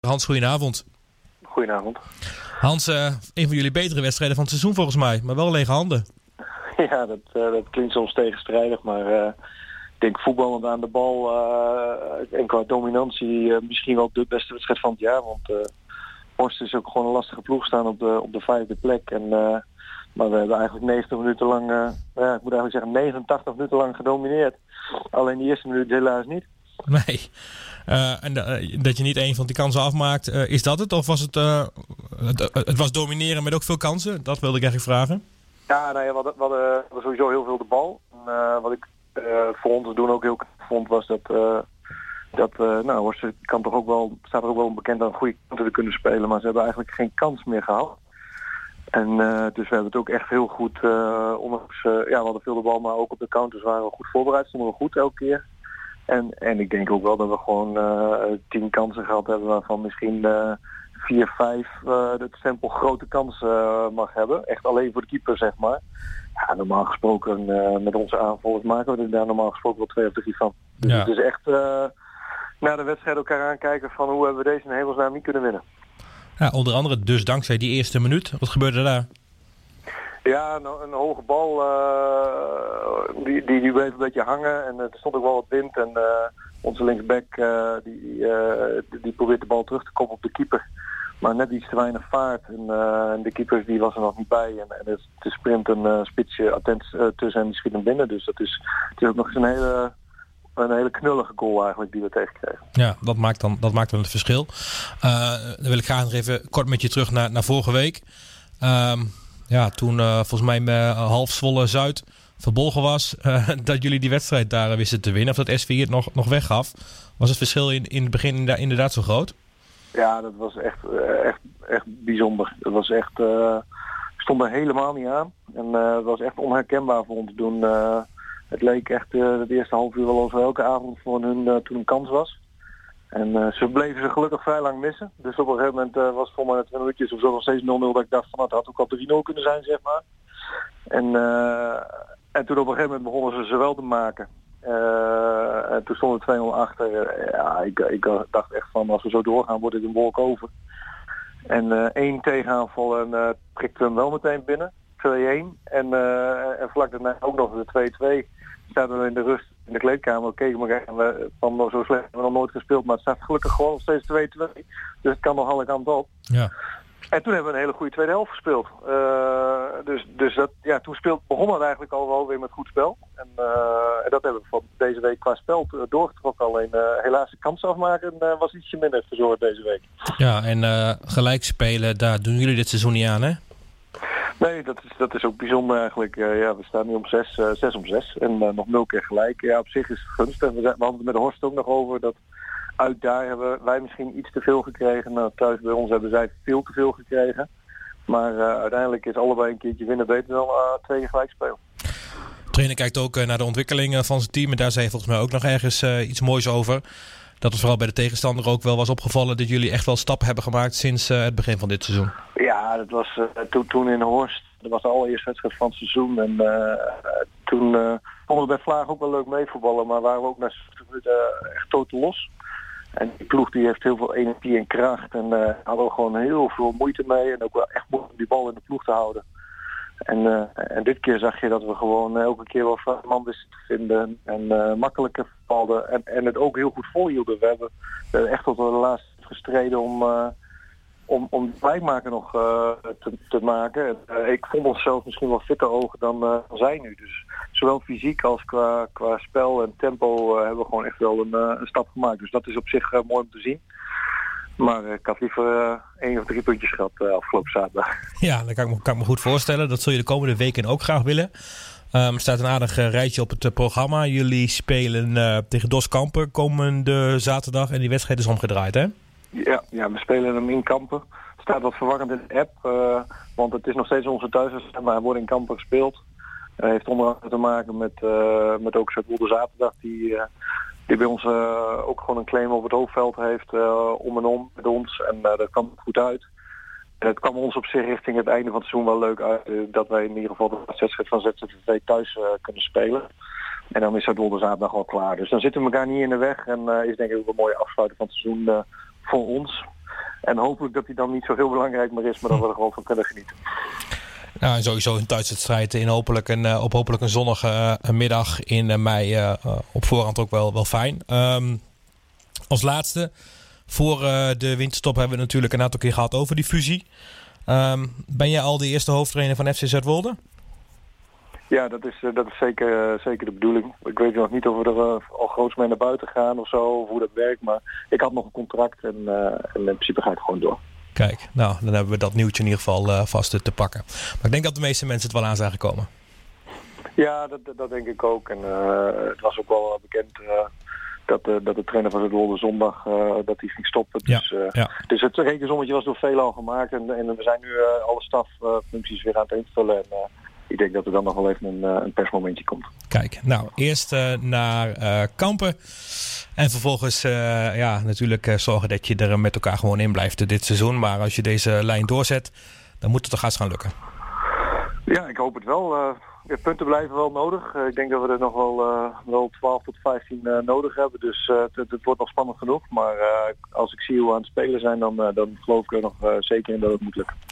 Hans, goedenavond. Goedenavond. Hans, een van jullie betere wedstrijden van het seizoen volgens mij, maar wel lege handen. Ja, dat klinkt soms tegenstrijdig, maar ik denk voetballend aan de bal en qua dominantie misschien wel de beste wedstrijd van het jaar. Want Horst is ook gewoon een lastige ploeg staan op de 5e plek. Maar we hebben eigenlijk 90 minuten lang, ik moet eigenlijk zeggen 89 minuten lang gedomineerd. Alleen die eerste minuut helaas niet. Nee. En dat je niet één van die kansen afmaakt, is dat het? Of was het was domineren met ook veel kansen? Dat wilde ik eigenlijk vragen. Ja, nou ja, we hadden sowieso heel veel de bal. En, wat ik voor ons te doen ook heel knap vond, was dat Horst staat er ook wel bekend aan goede kanten te kunnen spelen, maar ze hebben eigenlijk geen kans meer gehad. En dus we hebben het ook echt heel goed, ondanks, we hadden veel de bal, maar ook op de counters waren we goed voorbereid, stonden we goed elke keer. En ik denk ook wel dat we gewoon 10 kansen gehad hebben, waarvan misschien 4, 5 het stempel grote kansen mag hebben. Echt alleen voor de keeper, zeg maar. Ja, normaal gesproken met onze aanvallers maken we er daar normaal gesproken wel 2 of 3 van. Dus het is echt na de wedstrijd elkaar aankijken van hoe hebben we deze in hemelsnaam niet kunnen winnen. Ja, onder andere dus dankzij die eerste minuut. Wat gebeurde daar? Ja, een hoge bal die bleef een beetje hangen en er stond ook wel wat wind en onze linksback die probeert de bal terug te komen op de keeper, maar net iets te weinig vaart en de keeper die was er nog niet bij en er sprint een spitsje attent tussen en die schiet hem binnen, dus het is ook nog eens een hele knullige goal eigenlijk die we tegenkregen. Ja, dat maakt dan het verschil. Dan wil ik graag nog even kort met je terug naar vorige week. Toen volgens mij met half Zwolle Zuid verbolgen was dat jullie die wedstrijd daar wisten te winnen. Of dat SV het nog weggaf. Was het verschil in het begin inderdaad zo groot? Ja, dat was echt bijzonder. Dat was echt, stond er helemaal niet aan. En het was echt onherkenbaar voor ons toen. Het leek echt het eerste half uur wel over elke avond voor hun toen een kans was. En ze bleven ze gelukkig vrij lang missen. Dus op een gegeven moment was het voor mij 2 minuutjes of zo nog steeds 0-0 dat ik dacht van het had ook al 3-0 kunnen zijn, zeg maar. En toen op een gegeven moment begonnen ze wel te maken. En toen stonden we 2-0 achter. Ik dacht echt van als we zo doorgaan wordt het een walk over. En 1 tegenaanval en prikte hem wel meteen binnen. 2-1. En vlak daarna ook nog de 2-2. Zaten we in de rust in de kleedkamer, keken elkaar en we van zo slecht hebben we nog nooit gespeeld, maar het staat gelukkig gewoon nog steeds 2-2. Dus het kan nog alle kanten op. Ja. En toen hebben we een hele goede tweede helft gespeeld. Toen begon het eigenlijk al wel weer met goed spel. En dat hebben we van deze week qua spel doorgetrokken. Alleen helaas de kans afmaken was ietsje minder verzorgd deze week. Ja, en gelijk spelen, daar doen jullie dit seizoen niet aan, hè? Nee, dat is ook bijzonder eigenlijk. We staan nu om 6 om 6 en nog 0 keer gelijk. Ja, op zich is het gunstig. We hadden het met de Horst ook nog over dat uit daar hebben wij misschien iets te veel gekregen. Nou, thuis bij ons hebben zij veel te veel gekregen. Maar uiteindelijk is allebei een keertje winnen beter dan 2 keer gelijk spelen. De trainer kijkt ook naar de ontwikkeling van zijn team. En daar zei je volgens mij ook nog ergens iets moois over. Dat het vooral bij de tegenstander ook wel was opgevallen dat jullie echt wel stappen hebben gemaakt sinds het begin van dit seizoen. Ja, dat was toen in Horst. Dat was de allereerste wedstrijd van het seizoen. En toen vonden we bij Vlaag ook wel leuk meevoetballen. Maar waren we ook na 60 minuten echt totaal los. En die ploeg die heeft heel veel energie en kracht. En hadden we gewoon heel veel moeite mee. En ook wel echt moeite om die bal in de ploeg te houden. En dit keer zag je dat we gewoon elke keer wel van man wisten te vinden. En makkelijker valden. En het ook heel goed volhielden. We hebben echt tot de laatste gestreden om gelijkmaker nog te maken. Ik vond onszelf misschien wel fitter ogen dan zij nu. Dus zowel fysiek als qua spel en tempo hebben we gewoon echt wel een stap gemaakt. Dus dat is op zich mooi om te zien. Maar ik had liever 1 of 3 puntjes gehad afgelopen zaterdag. Ja, dat kan ik me goed voorstellen. Dat zul je de komende weken ook graag willen. Er staat een aardig rijtje op het programma. Jullie spelen tegen Dos Kampen komende zaterdag. En die wedstrijd is omgedraaid, hè? Ja, we spelen hem in Kampen. Het staat wat verwarrend in de app. Want het is nog steeds onze thuiswedstrijd, maar hij wordt in Kampen gespeeld. Heeft onder andere te maken met ook zo'n de zaterdag die bij ons ook gewoon een claim op het hoofdveld heeft om en om met ons. En dat kwam goed uit. En het kwam ons op zich richting het einde van het seizoen wel leuk uit. Dat wij in ieder geval de wedstrijd van ZZV thuis kunnen spelen. En dan is dat de zaterdag al klaar. Dus dan zitten we elkaar niet in de weg. En is denk ik ook een mooie afsluiting van het seizoen voor ons. En hopelijk dat hij dan niet zo heel belangrijk meer is, maar dat we er gewoon van kunnen genieten. Nou, en sowieso een thuiswedstrijd op hopelijk een zonnige middag in mei op voorhand ook wel fijn. Als laatste, voor de winterstop hebben we natuurlijk een aantal keer gehad over die fusie. Ben jij al de eerste hoofdtrainer van FC Zuidwolde? Ja, dat is zeker de bedoeling. Ik weet nog niet of we er al groots mee naar buiten gaan of zo, of hoe dat werkt. Maar ik had nog een contract en in principe ga ik gewoon door. Kijk, nou, dan hebben we dat nieuwtje in ieder geval vast te pakken. Maar ik denk dat de meeste mensen het wel aan zijn gekomen. Ja, dat denk ik ook. En het was ook wel bekend dat de trainer van Zuidwolde zondag dat hij ging stoppen. Dus, dus het rekensommetje was door velen al gemaakt. En we zijn nu alle staffuncties weer aan het invullen. En ik denk dat er dan nog wel even een persmomentje komt. Kijk, nou, eerst naar Kampen. En vervolgens natuurlijk zorgen dat je er met elkaar gewoon in blijft dit seizoen. Maar als je deze lijn doorzet, dan moet het toch gaan lukken. Ja, ik hoop het wel. Punten blijven wel nodig. Ik denk dat we er nog wel 12 tot 15 nodig hebben. Dus het wordt nog spannend genoeg. Maar als ik zie hoe we aan het spelen zijn, dan geloof ik er nog zeker in dat het moet lukken.